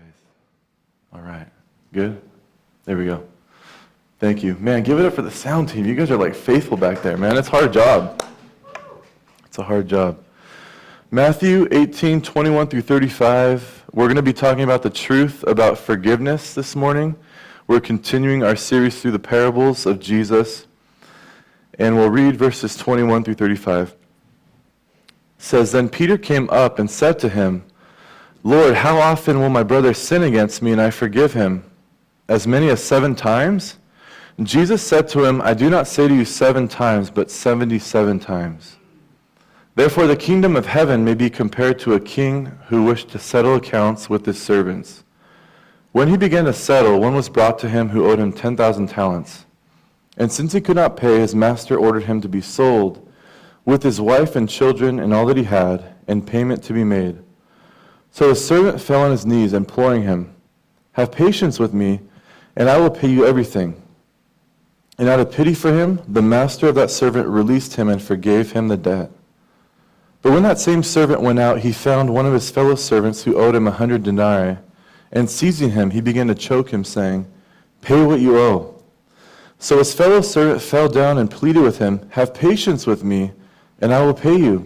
All right. Good? There we go. Thank you. Man, give it up for the sound team. You guys are like faithful back there, man. It's a hard job. It's a hard job. Matthew 18:21 through 35. We're going to be talking about the truth about forgiveness this morning. We're continuing our series through the parables of Jesus. And we'll read verses 21 through 35. It says, "Then Peter came up and said to him, 'Lord, how often will my brother sin against me and I forgive him? As many as 7 times?' And Jesus said to him, 'I do not say to you 7 times, but 77 times. Therefore the kingdom of heaven may be compared to a king who wished to settle accounts with his servants. When he began to settle, one was brought to him who owed him 10,000 talents. And since he could not pay, his master ordered him to be sold, with his wife and children and all that he had, and payment to be made. So the servant fell on his knees, imploring him, 'Have patience with me, and I will pay you everything.' And out of pity for him, the master of that servant released him and forgave him the debt. But when that same servant went out, he found one of his fellow servants who owed him 100 denarii, and seizing him, he began to choke him, saying, 'Pay what you owe.' So his fellow servant fell down and pleaded with him, 'Have patience with me, and I will pay you.'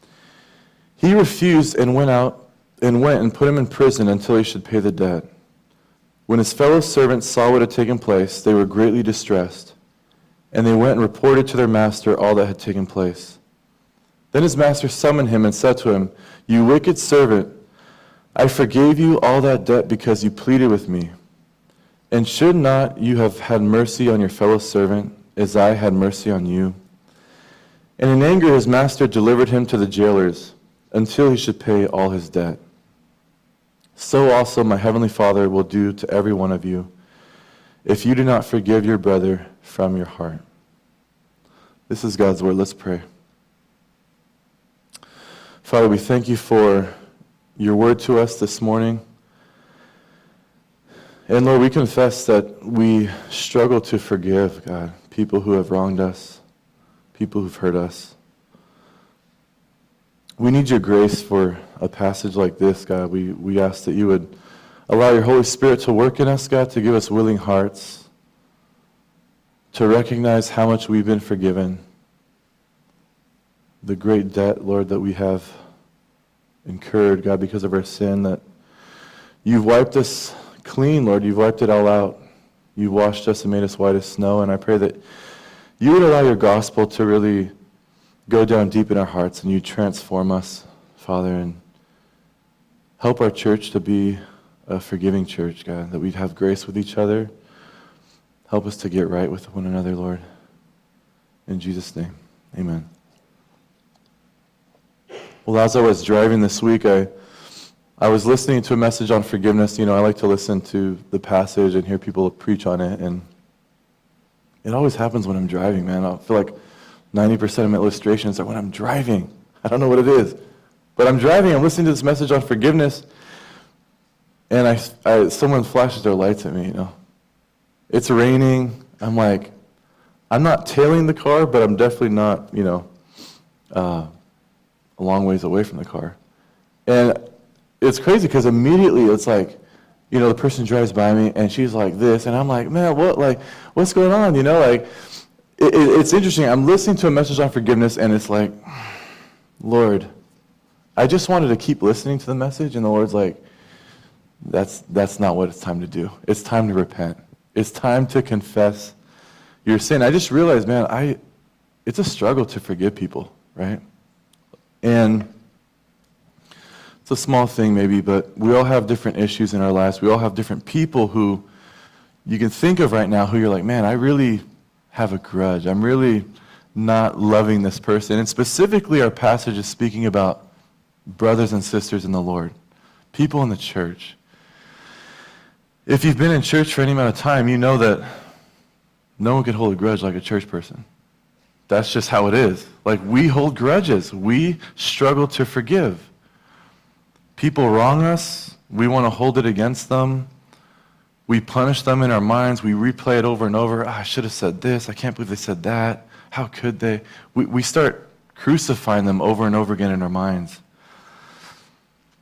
He refused and went and put him in prison until he should pay the debt. When his fellow servants saw what had taken place, they were greatly distressed, and they went and reported to their master all that had taken place. Then his master summoned him and said to him, 'You wicked servant, I forgave you all that debt because you pleaded with me. And should not you have had mercy on your fellow servant, as I had mercy on you?' And in anger his master delivered him to the jailers, until he should pay all his debt. So also my heavenly Father will do to every one of you, if you do not forgive your brother from your heart." This is God's word. Let's pray. Father, we thank you for your word to us this morning. And Lord, we confess that we struggle to forgive, God, people who have wronged us, people who've hurt us. We need your grace for a passage like this, God. We ask that you would allow your Holy Spirit to work in us, God, to give us willing hearts, to recognize how much we've been forgiven, the great debt, Lord, that we have incurred, God, because of our sin, that you've wiped us clean, Lord. You've wiped it all out. You've washed us and made us white as snow, and I pray that you would allow your gospel to really go down deep in our hearts, and you transform us, Father, and help our church to be a forgiving church, God, that we'd have grace with each other. Help us to get right with one another, Lord. In Jesus' name, amen. Well, as I was driving this week, I was listening to a message on forgiveness. You know, I like to listen to the passage and hear people preach on it, and it always happens when I'm driving, man. I feel like 90% of my illustrations are when I'm driving. I don't know what it is. But I'm driving, I'm listening to this message on forgiveness, and someone flashes their lights at me, you know. It's raining. I'm like, I'm not tailing the car, but I'm definitely not, you know, a long ways away from the car. And it's crazy because immediately it's like, you know, the person drives by me and she's like this, and I'm like, man, what's going on? You know, like, it's interesting. I'm listening to a message on forgiveness, and it's like, Lord, I just wanted to keep listening to the message, and the Lord's like, that's not what it's time to do. It's time to repent. It's time to confess your sin. I just realized, man, it's a struggle to forgive people, right? And it's a small thing maybe, but we all have different issues in our lives. We all have different people who you can think of right now who you're like, man, I really have a grudge. I'm really not loving this person. And specifically our passage is speaking about brothers and sisters in the Lord, people in the church. If you've been in church for any amount of time, you know that no one can hold a grudge like a church person. That's just how it is. Like, we hold grudges. We struggle to forgive. People wrong us. We want to hold it against them. We punish them in our minds. We replay it over and over. I should have said this. I can't believe they said that. How could they? We start crucifying them over and over again in our minds.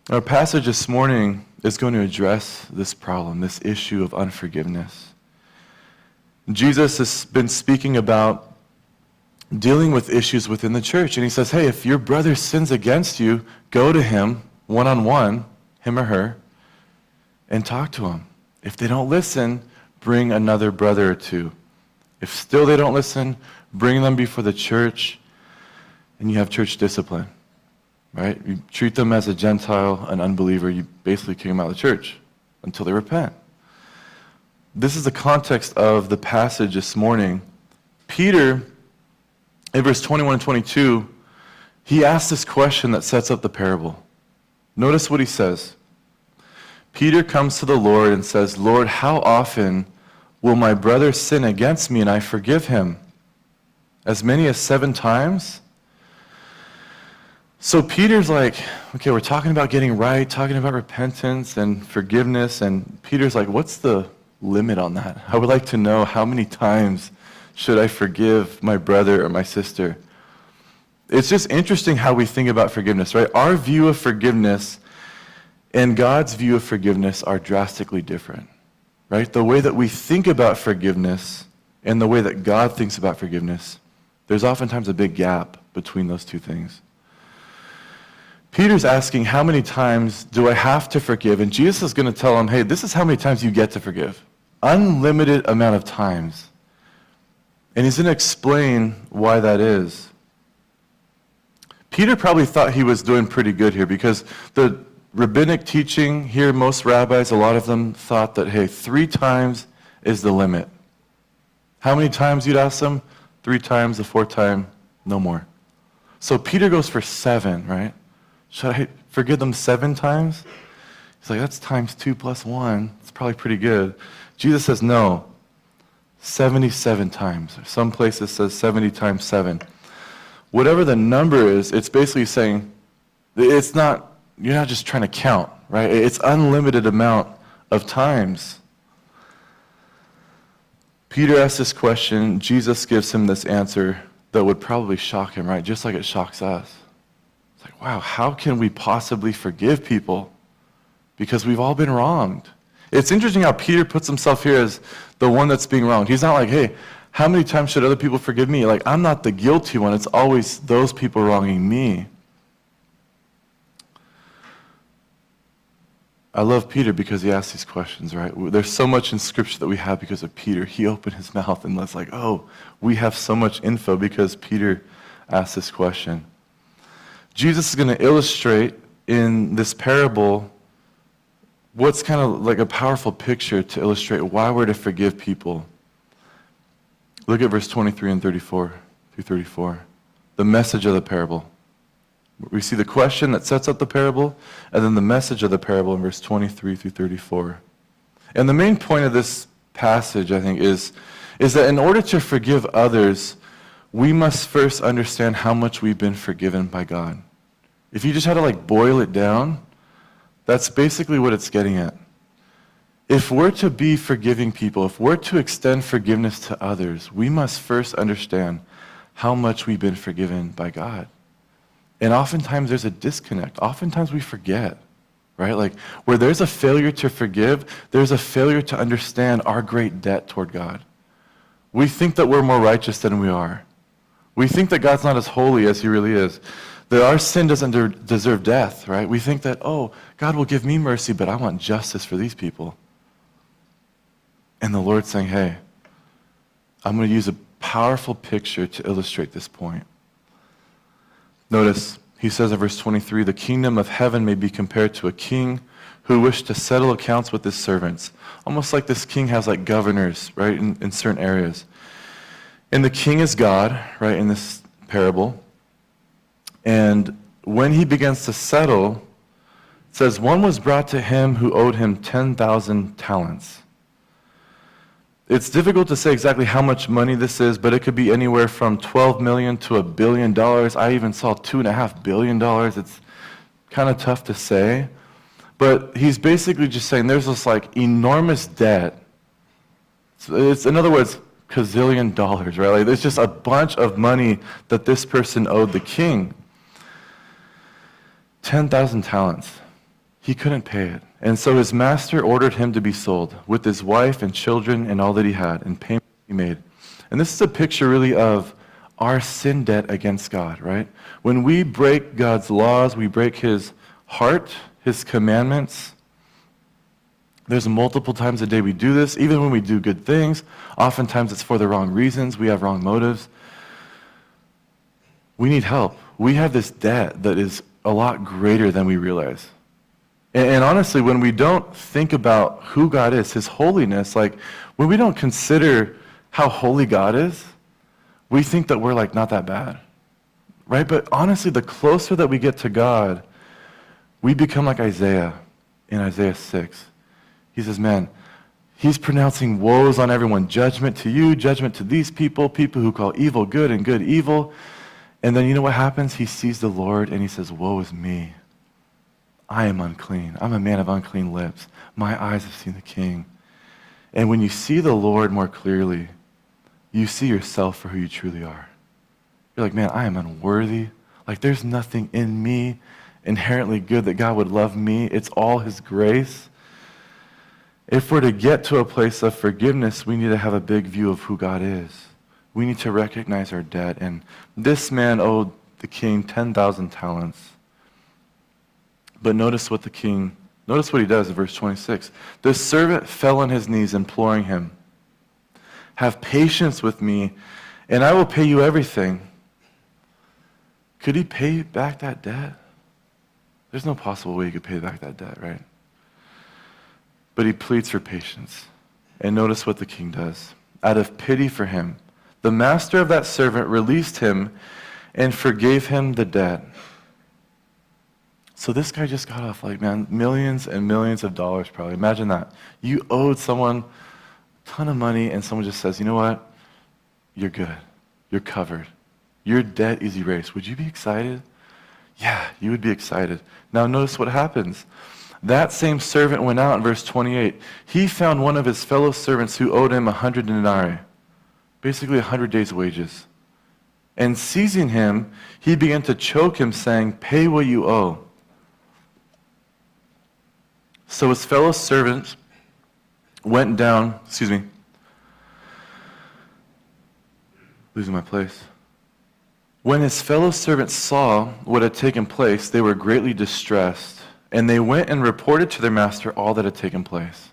Our passage this morning is going to address this problem, this issue of unforgiveness. Jesus has been speaking about dealing with issues within the church, and he says, hey, if your brother sins against you, go to him one-on-one, him or her, and talk to him. If they don't listen, bring another brother or two. If still they don't listen, bring them before the church, and you have church discipline, right? You treat them as a Gentile, an unbeliever, you basically kick them out of the church until they repent. This is the context of the passage this morning. Peter, in verse 21 and 22, he asks this question that sets up the parable. Notice what he says. Peter comes to the Lord and says, Lord, how often will my brother sin against me and I forgive him? As many as 7 times? So Peter's like, okay, we're talking about getting right, talking about repentance and forgiveness, and Peter's like, what's the limit on that? I would like to know how many times should I forgive my brother or my sister? It's just interesting how we think about forgiveness, right? Our view of forgiveness and God's view of forgiveness are drastically different, right? The way that we think about forgiveness and the way that God thinks about forgiveness, there's oftentimes a big gap between those two things. Peter's asking, how many times do I have to forgive? And Jesus is going to tell him, hey, this is how many times you get to forgive. Unlimited amount of times. And he's going to explain why that is. Peter probably thought he was doing pretty good here because the rabbinic teaching here, most rabbis, a lot of them thought that, hey, 3 times is the limit. How many times you'd ask them? 3 times, the 4th time, no more. So Peter goes for 7, right? Should I forgive them 7 times? He's like, that's times 2 plus 1. It's probably pretty good. Jesus says, no, 77 times. Some places says 70 times 7. Whatever the number is, it's basically saying, it's not, you're not just trying to count, right? It's unlimited amount of times. Peter asks this question. Jesus gives him this answer that would probably shock him, right? Just like it shocks us. It's like, wow, how can we possibly forgive people? Because we've all been wronged. It's interesting how Peter puts himself here as the one that's being wronged. He's not like, hey, how many times should other people forgive me? Like, I'm not the guilty one. It's always those people wronging me. I love Peter because he asks these questions, right? There's so much in Scripture that we have because of Peter. He opened his mouth and was like, oh, we have so much info because Peter asked this question. Jesus is going to illustrate in this parable what's kind of like a powerful picture to illustrate why we're to forgive people. Look at verse 23 and 34 through 34. The message of the parable. We see the question that sets up the parable, and then the message of the parable in verse 23 through 34. And the main point of this passage, I think, is that in order to forgive others, we must first understand how much we've been forgiven by God. If you just had to boil it down, that's basically what it's getting at. If we're to be forgiving people, if we're to extend forgiveness to others, we must first understand how much we've been forgiven by God. And oftentimes there's a disconnect. Oftentimes we forget, right? Like where there's a failure to forgive, there's a failure to understand our great debt toward God. We think that we're more righteous than we are. We think that God's not as holy as he really is. That our sin doesn't deserve death, right? We think that, oh, God will give me mercy, but I want justice for these people. And the Lord's saying, hey, I'm going to use a powerful picture to illustrate this point. Notice, he says in verse 23, the kingdom of heaven may be compared to a king who wished to settle accounts with his servants. Almost like this king has governors, right, in certain areas. And the king is God, right, in this parable. And when he begins to settle, it says, one was brought to him who owed him 10,000 talents. It's difficult to say exactly how much money this is, but it could be anywhere from 12 million to $1 billion. I even saw $2.5 billion. It's kind of tough to say. But he's basically just saying there's this enormous debt. It's in other words, gazillion dollars, right? There's just a bunch of money that this person owed the king. 10,000 talents. he couldn't pay it. And so his master ordered him to be sold with his wife and children and all that he had, and payment he made. And this is a picture really of our sin debt against God, right? When we break God's laws, we break his heart, his commandments. There's multiple times a day we do this, even when we do good things. Oftentimes it's for the wrong reasons. We have wrong motives. We need help. We have this debt that is a lot greater than we realize. And honestly, when we don't think about who God is, his holiness, like when we don't consider how holy God is, we think that we're like not that bad, right? But honestly, the closer that we get to God, we become like Isaiah in Isaiah 6. He says, man, he's pronouncing woes on everyone. Judgment to you, judgment to these people, people who call evil good and good evil. And then you know what happens? He sees the Lord and he says, woe is me. I am unclean. I'm a man of unclean lips. My eyes have seen the King. And when you see the Lord more clearly, you see yourself for who you truly are. You're like, man, I am unworthy. Like there's nothing in me inherently good that God would love me. It's all his grace. If we're to get to a place of forgiveness, we need to have a big view of who God is. We need to recognize our debt. And this man owed the king 10,000 talents. But notice what he does in verse 26. The servant fell on his knees, imploring him, have patience with me, and I will pay you everything. Could he pay back that debt? There's no possible way he could pay back that debt, right? But he pleads for patience. And notice what the king does. Out of pity for him, the master of that servant released him and forgave him the debt. So this guy just got off, like, man, millions and millions of dollars probably. Imagine that. You owed someone a ton of money, and someone just says, you know what? You're good. You're covered. Your debt is erased. Would you be excited? Yeah, you would be excited. Now notice what happens. That same servant went out in verse 28. He found one of his fellow servants who owed him 100 denarii, basically 100 days' wages. And seizing him, he began to choke him, saying, pay what you owe. So his fellow servants went down, losing my place. When his fellow servants saw what had taken place, they were greatly distressed, and they went and reported to their master all that had taken place.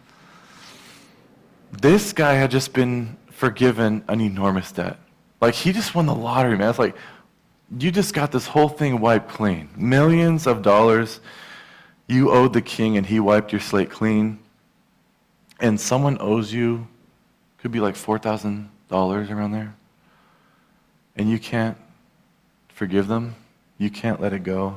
This guy had just been forgiven an enormous debt. Like, he just won the lottery, man. It's like, you just got this whole thing wiped clean. Millions of dollars. You owed the king, and he wiped your slate clean. And someone owes you, could be like $4,000 around there. And you can't forgive them. You can't let it go.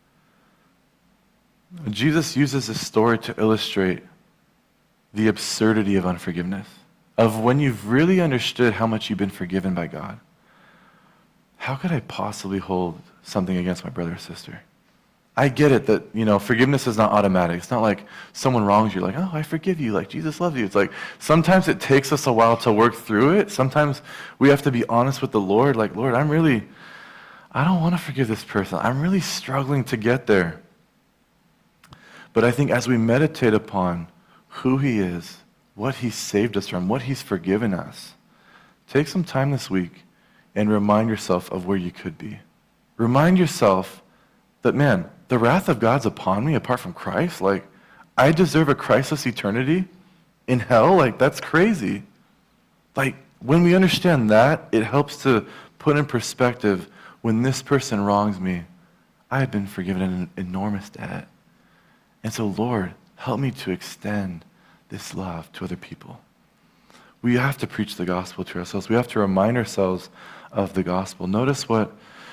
Jesus uses this story to illustrate the absurdity of unforgiveness, of when you've really understood how much you've been forgiven by God. How could I possibly hold something against my brother or sister? I get it that, forgiveness is not automatic. It's not like someone wrongs you, like, oh, I forgive you, like Jesus loves you. It's like sometimes it takes us a while to work through it. Sometimes we have to be honest with the Lord, like, Lord, I don't want to forgive this person. I'm really struggling to get there. But I think as we meditate upon who he is, what he saved us from, what he's forgiven us, take some time this week and remind yourself of where you could be. Remind yourself that, man, the wrath of God's upon me apart from Christ. Like, I deserve a Christless eternity in hell. Like, that's crazy. Like, when we understand that, it helps to put in perspective, when this person wrongs me, I have been forgiven an enormous debt. And so, Lord, help me to extend this love to other people. We have to preach the gospel to ourselves. We have to remind ourselves of the gospel. Notice what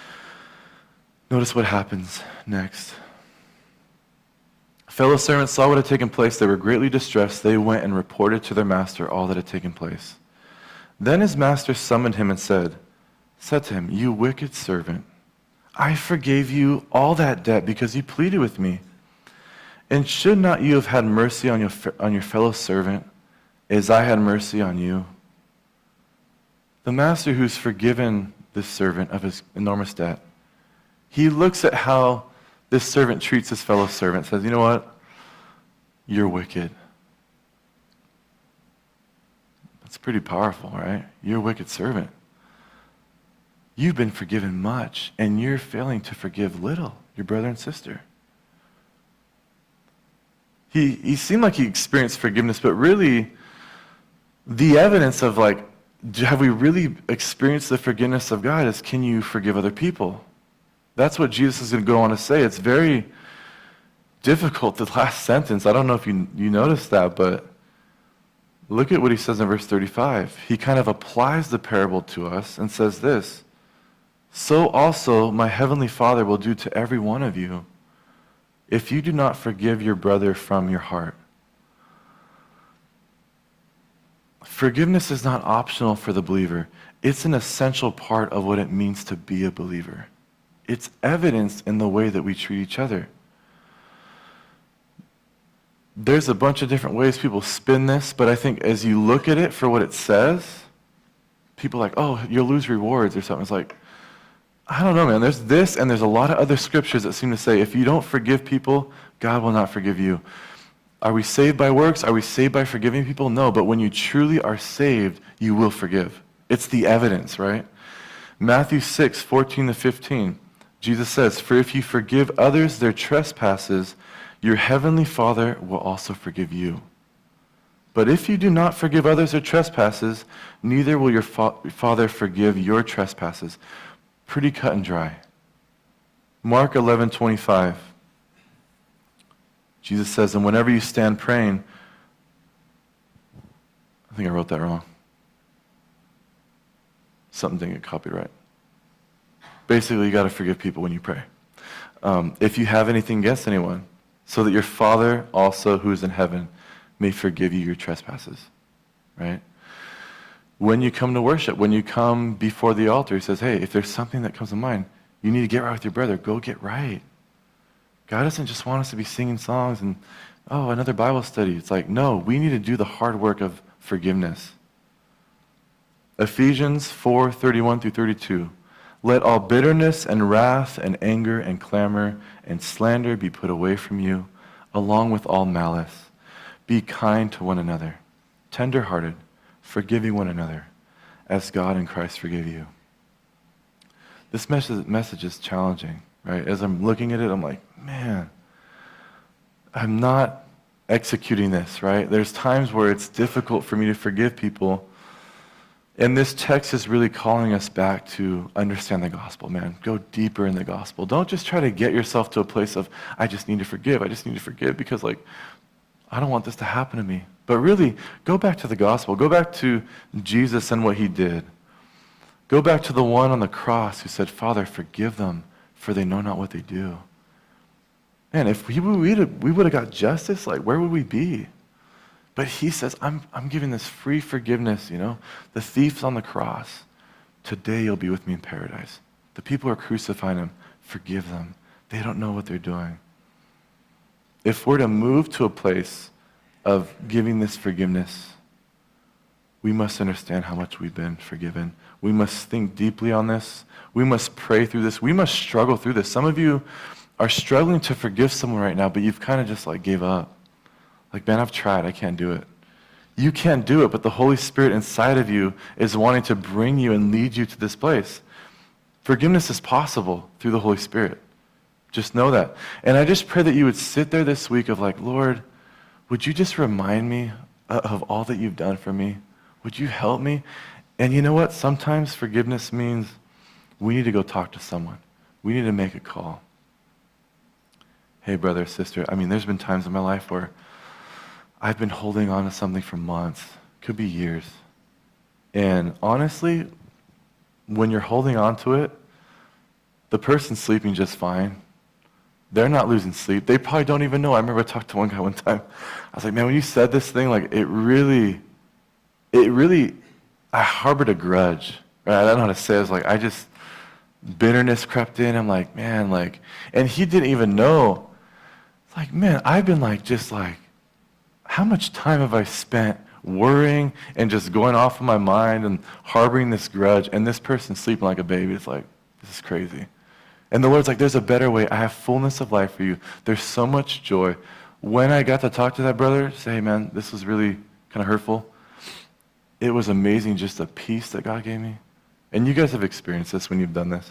happens next. Fellow servants saw what had taken place. They were greatly distressed. They went and reported to their master all that had taken place. Then his master summoned him and said to him, you wicked servant, I forgave you all that debt because you pleaded with me. And should not you have had mercy on your fellow servant as I had mercy on you? The master who's forgiven this servant of his enormous debt, he looks at how This servant treats his fellow servant, says, you know what? You're wicked. That's pretty powerful, right? You're a wicked servant. You've been forgiven much, and you're failing to forgive little, your brother and sister. He seemed like he experienced forgiveness, but really, the evidence of like, have we really experienced the forgiveness of God is, can you forgive other people? That's what Jesus is going to go on to say. It's very difficult, the last sentence. I don't know if you noticed that, but look at what he says in verse 35. He kind of applies the parable to us and says this, so also my heavenly Father will do to every one of you if you do not forgive your brother from your heart. Forgiveness is not optional for the believer. It's an essential part of what it means to be a believer. It's evidenced in the way that we treat each other. There's a bunch of different ways people spin this, but I think as you look at it for what it says, people are like, oh, you'll lose rewards or something. It's like, I don't know, man. There's this, and there's a lot of other scriptures that seem to say, if you don't forgive people, God will not forgive you. Are we saved by works? Are we saved by forgiving people? No, but when you truly are saved, you will forgive. It's the evidence, right? Matthew 6:14-15, Jesus says, for if you forgive others their trespasses, your heavenly Father will also forgive you. But if you do not forgive others their trespasses, neither will your Father forgive your trespasses. Pretty cut and dry. Mark 11:25. Jesus says, and whenever you stand praying, I think I wrote that wrong. Something didn't get copied right. Basically, you got to forgive people when you pray. If you have anything against anyone, so that your Father also who is in heaven may forgive you your trespasses. Right? When you come to worship, when you come before the altar, he says, hey, if there's something that comes to mind, you need to get right with your brother. Go get right. God doesn't just want us to be singing songs and, oh, another Bible study. It's like, no, we need to do the hard work of forgiveness. Ephesians 4:31-32. Let all bitterness and wrath and anger and clamor and slander be put away from you, along with all malice. Be kind to one another, tender-hearted, forgiving one another, as God in Christ forgave you. This message is challenging, right? As I'm looking at it, I'm like, man, I'm not executing this, right? There's times where it's difficult for me to forgive people. And this text is really calling us back to understand the gospel, man. Go deeper in the gospel. Don't just try to get yourself to a place of, I just need to forgive. I just need to forgive because, like, I don't want this to happen to me. But really, go back to the gospel. Go back to Jesus and what he did. Go back to the one on the cross who said, Father, forgive them, for they know not what they do. Man, if we would have got justice, like, where would we be? But he says, I'm giving this free forgiveness, you know. The thief's on the cross. Today you'll be with me in paradise. The people who are crucifying him, forgive them. They don't know what they're doing. If we're to move to a place of giving this forgiveness, we must understand how much we've been forgiven. We must think deeply on this. We must pray through this. We must struggle through this. Some of you are struggling to forgive someone right now, but you've kind of just like gave up. Like, man, I've tried. I can't do it. You can't do it, but the Holy Spirit inside of you is wanting to bring you and lead you to this place. Forgiveness is possible through the Holy Spirit. Just know that. And I just pray that you would sit there this week of like, Lord, would you just remind me of all that you've done for me? Would you help me? And you know what? Sometimes forgiveness means we need to go talk to someone. We need to make a call. Hey, brother, sister, I mean, there's been times in my life where I've been holding on to something for months, could be years. And honestly, when you're holding on to it, the person's sleeping just fine. They're not losing sleep. They probably don't even know. I remember I talked to one guy one time. I was like, man, when you said this thing, like, it really, I harbored a grudge. Right? I don't know how to say it. I was like, bitterness crept in. I'm like, man, like, and he didn't even know. It's like, man, I've been like, just like, how much time have I spent worrying and just going off of my mind and harboring this grudge, and this person's sleeping like a baby? It's like, this is crazy. And the Lord's like, there's a better way. I have fullness of life for you. There's so much joy. When I got to talk to that brother, say, hey, man, this was really kind of hurtful. It was amazing, just the peace that God gave me. And you guys have experienced this when you've done this.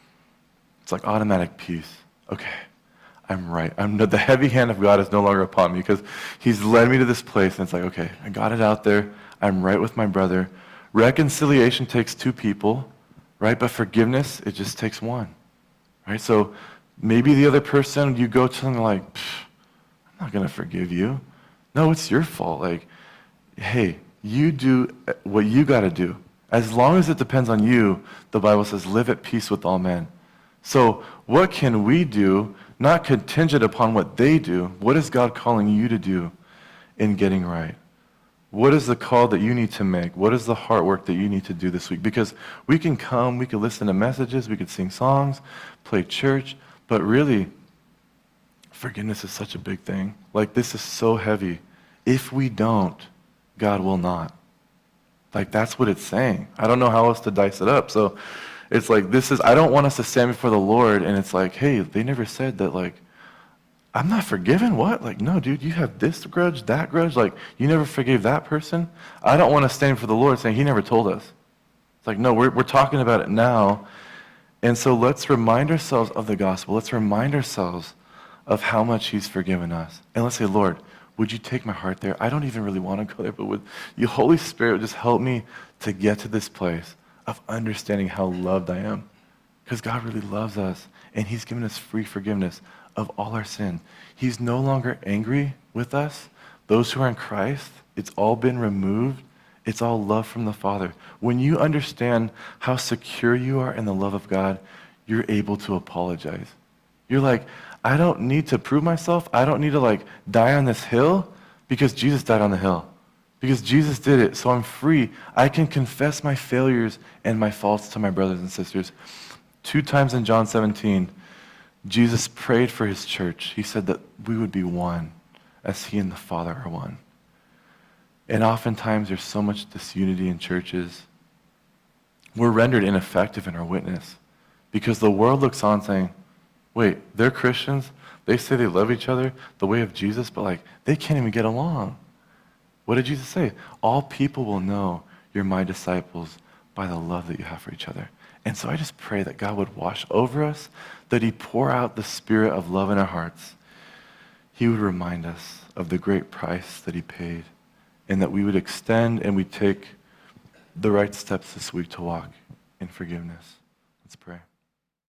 It's like automatic peace. Okay, I'm right. The heavy hand of God is no longer upon me because he's led me to this place. And it's like, okay, I got it out there. I'm right with my brother. Reconciliation takes two people, right? But forgiveness, it just takes one, right? So maybe the other person, you go to them like, I'm not going to forgive you. No, it's your fault. Like, hey, you do what you got to do. As long as it depends on you, the Bible says, live at peace with all men. So what can we do, not contingent upon what they do? What is God calling you to do in getting right? What is the call that you need to make? What is the heart work that you need to do this week? Because we can come, we can listen to messages, we could sing songs, play church, but really, forgiveness is such a big thing. Like, this is so heavy. If we don't, God will not. Like, that's what it's saying. I don't know how else to dice it up. So it's like, I don't want us to stand before the Lord and it's like, hey, they never said that, like, I'm not forgiven? What? Like, no, dude, you have this grudge, that grudge. Like, you never forgave that person? I don't want to stand before the Lord saying he never told us. It's like, no, we're talking about it now. And so let's remind ourselves of the gospel. Let's remind ourselves of how much he's forgiven us. And let's say, Lord, would you take my heart there? I don't even really want to go there, but would you, Holy Spirit, just help me to get to this place of understanding how loved I am? Because God really loves us, and he's given us free forgiveness of all our sin. He's no longer angry with us. Those who are in Christ, it's all been removed. It's all love from the Father. When you understand how secure you are in the love of God, you're able to apologize. You're like, I don't need to prove myself. I don't need to like die on this hill because Jesus died on the hill. Because Jesus did it, so I'm free. I can confess my failures and my faults to my brothers and sisters. 2 times in John 17, Jesus prayed for his church. He said that we would be one as he and the Father are one. And oftentimes there's so much disunity in churches. We're rendered ineffective in our witness because the world looks on saying, wait, they're Christians. They say they love each other the way of Jesus, but like they can't even get along. What did Jesus say? All people will know you're my disciples by the love that you have for each other. And so I just pray that God would wash over us, that he'd pour out the spirit of love in our hearts. He would remind us of the great price that he paid, and that we would extend and we take the right steps this week to walk in forgiveness. Let's pray.